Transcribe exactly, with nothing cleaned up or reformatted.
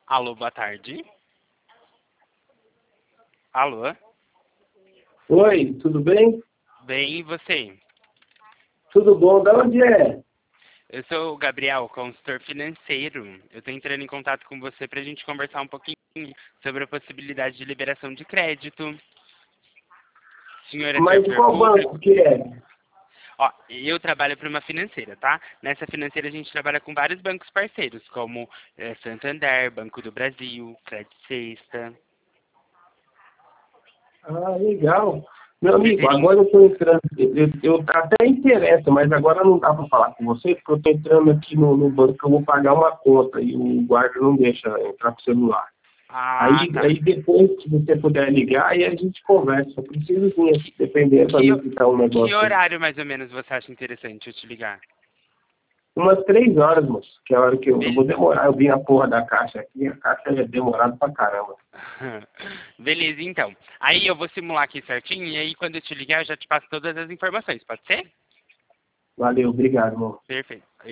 Alô, boa tarde. Alô? Oi, tudo bem? Bem, e você? Tudo bom? Da onde é? Eu sou o Gabriel, consultor financeiro. Eu estou entrando em contato com você para a gente conversar um pouquinho sobre a possibilidade de liberação de crédito. O senhor é Mas servidor qual banco público? que é? Ó, eu trabalho para uma financeira, tá? Nessa financeira a gente trabalha com vários bancos parceiros, como eh, Santander, Banco do Brasil, Credit Sexta. Ah, legal. Meu Você amigo, teria... agora eu estou entrando. Eu, eu até interessa, mas agora não dá para falar com você, porque eu estou entrando aqui no, no banco que eu vou pagar uma conta e o guarda não deixa entrar com o celular. Ah, Aí, tá. aí depois, se você puder ligar, aí a gente conversa. Eu preciso vir aqui, dependendo, para Que, me visitar um que negócio aí. horário mais ou menos você acha interessante eu te ligar? Umas três horas, moço, que é a hora que eu, eu vou Bel- demorar. Eu vi a porra da caixa aqui, a caixa é demorada pra caramba. Beleza, então. Aí eu vou simular aqui certinho e aí quando eu te ligar eu já te passo todas as informações, pode ser? Valeu, obrigado, irmão. Perfeito.